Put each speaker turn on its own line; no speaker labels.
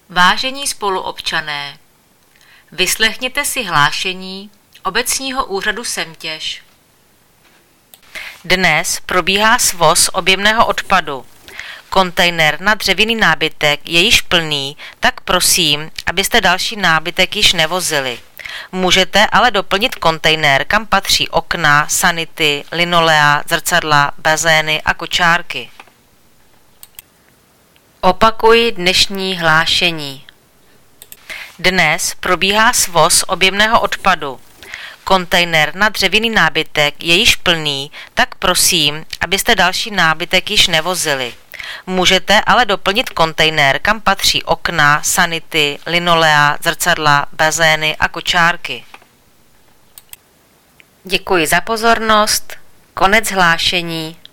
Vážení spoluobčané, vyslechněte si hlášení Obecního úřadu Semtěž. Dnes probíhá svoz objemného odpadu. Kontejner na dřevěný nábytek je již plný, tak prosím, abyste další nábytek již nevozili. Můžete ale doplnit kontejner, kam patří okna, sanity, linolea, zrcadla, bazény a kočárky. Opakuji dnešní hlášení. Dnes probíhá svoz objemného odpadu. Kontejner na dřevěný nábytek je již plný, tak prosím, abyste další nábytek již nevozili. Můžete ale doplnit kontejner, kam patří okna, sanity, linolea, zrcadla, bazény a kočárky. Děkuji za pozornost. Konec hlášení.